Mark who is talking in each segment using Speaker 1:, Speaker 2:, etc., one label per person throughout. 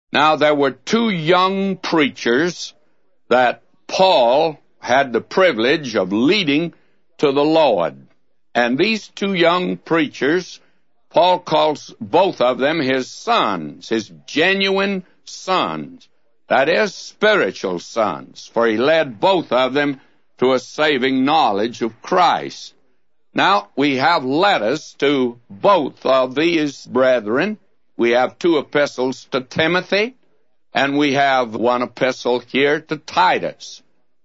Speaker 1: Now, there were two young preachers that Paul had the privilege of leading to the Lord. And these two young preachers, Paul calls both of them his sons, his genuine sons. That is, spiritual sons, for he led both of them to a saving knowledge of Christ. Now, we have letters to both of these brethren. We have two epistles to Timothy, and we have one epistle here to Titus.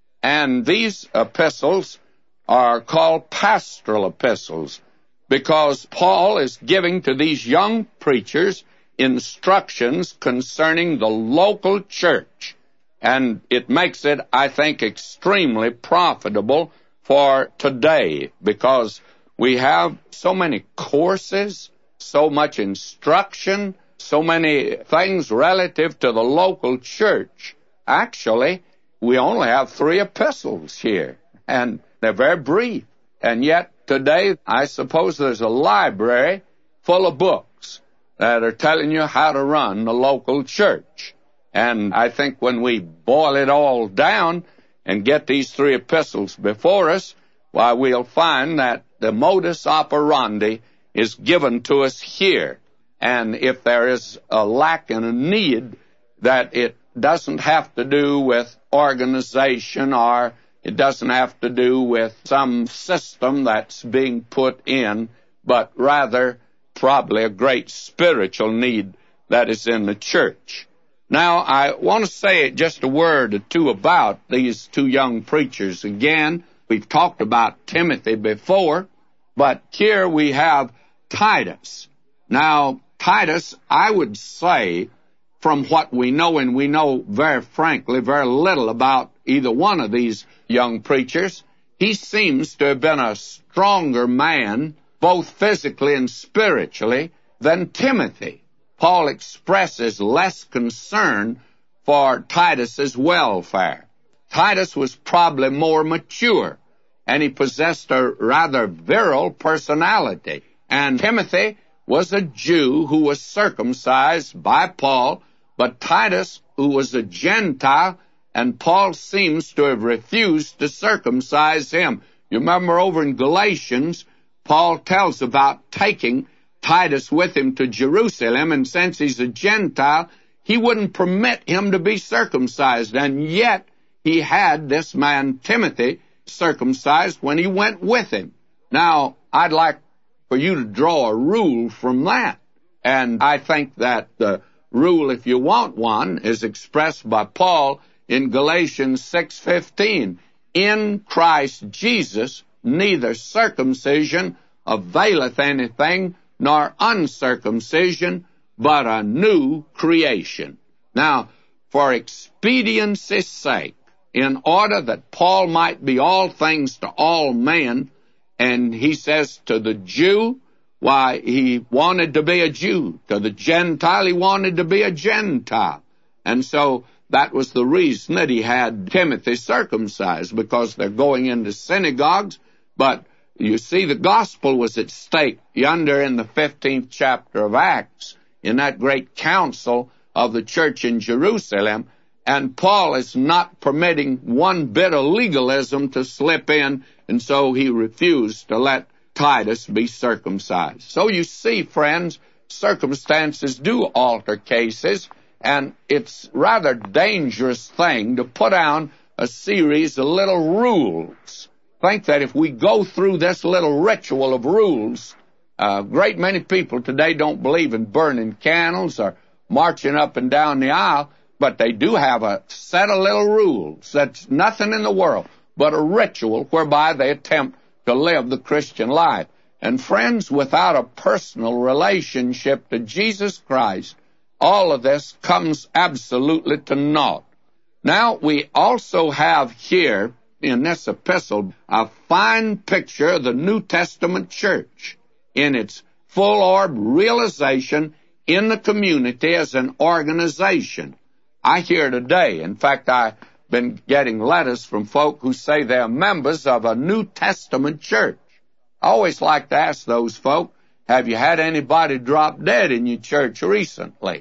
Speaker 1: And these epistles are called pastoral epistles because Paul is giving to these young preachers instructions concerning the local church. And it makes it, I think, extremely profitable for today because we have so many courses, so much instruction, so many things relative to the local church. Actually, we only have 3 epistles here, and they're very brief. And yet, today, I suppose there's a library full of books that are telling you how to run the local church. And I think when we boil it all down and get these 3 epistles before us, why, we'll find that the modus operandi is given to us here. And if there is a lack and a need, that it doesn't have to do with organization or it doesn't have to do with some system that's being put in, but rather probably a great spiritual need that is in the church. Now, I want to say just a word or two about these 2 young preachers. Again, we've talked about Timothy before, but here we have Titus. Now, Titus, I would say, from what we know, and we know very frankly very little about either one of these young preachers, he seems to have been a stronger man, both physically and spiritually, than Timothy. Paul expresses less concern for Titus's welfare. Titus was probably more mature, and he possessed a rather virile personality. And Timothy was a Jew who was circumcised by Paul, but Titus, who was a Gentile, and Paul seems to have refused to circumcise him. You remember over in Galatians, Paul tells about taking Titus with him to Jerusalem, and since he's a Gentile, he wouldn't permit him to be circumcised, and yet he had this man Timothy circumcised when he went with him. Now, I'd like for you to draw a rule from that, and I think that the rule, if you want one, is expressed by Paul in Galatians 6:15. In Christ Jesus, neither circumcision availeth anything, nor uncircumcision, but a new creation. Now, for expediency's sake, in order that Paul might be all things to all men, and he says to the Jew, why, he wanted to be a Jew. To the Gentile, he wanted to be a Gentile. And so that was the reason that he had Timothy circumcised, because they're going into synagogues. But you see, the gospel was at stake yonder in the 15th chapter of Acts, in that great council of the church in Jerusalem, and Paul is not permitting one bit of legalism to slip in, and so he refused to let Titus be circumcised. So you see, friends, circumstances do alter cases, and it's a rather dangerous thing to put down a series of little rules. Think that if we go through this little ritual of rules, a great many people today don't believe in burning candles or marching up and down the aisle, but they do have a set of little rules. That's nothing in the world but a ritual whereby they attempt to live the Christian life. And friends, without a personal relationship to Jesus Christ, all of this comes absolutely to naught. Now, we also have here in this epistle a fine picture of the New Testament church in its full-orb realization in the community as an organization. I hear today, in fact, I've been getting letters from folk who say they're members of a New Testament church. I always like to ask those folk, have you had anybody drop dead in your church recently?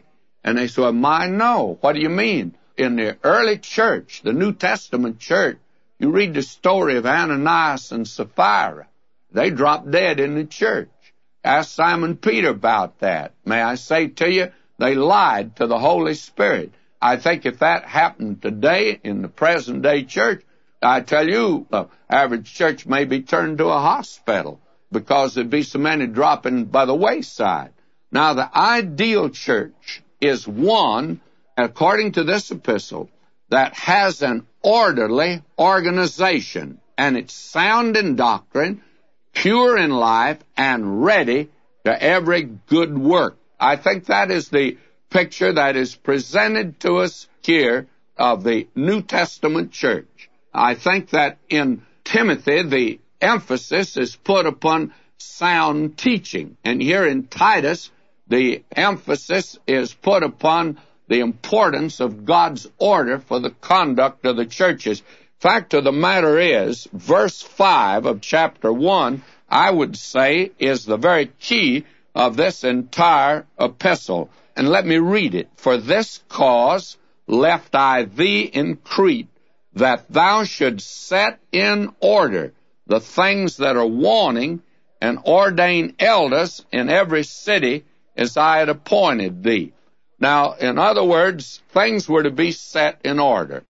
Speaker 1: And they say, well, no. What do you mean? In the early church, the New Testament church, you read the story of Ananias and Sapphira. They dropped dead in the church. Ask Simon Peter about that. May I say to you, they lied to the Holy Spirit. I think if that happened today in the present day church, I tell you, the average church may be turned to a hospital because there'd be so many dropping by the wayside. Now, the ideal church is one, according to this epistle, that has an orderly organization, and it's sound in doctrine, pure in life, and ready to every good work. I think that is the picture that is presented to us here of the New Testament church. I think that in Timothy, the emphasis is put upon sound teaching. And here in Titus, the emphasis is put upon the importance of God's order for the conduct of the churches. Fact of the matter is, verse 5 of chapter 1, I would say, is the very key of this entire epistle. And let me read it. For this cause left I thee in Crete, that thou shouldst set in order the things that are wanting, and ordain elders in every city as I had appointed thee. Now, in other words, things were to be set in order.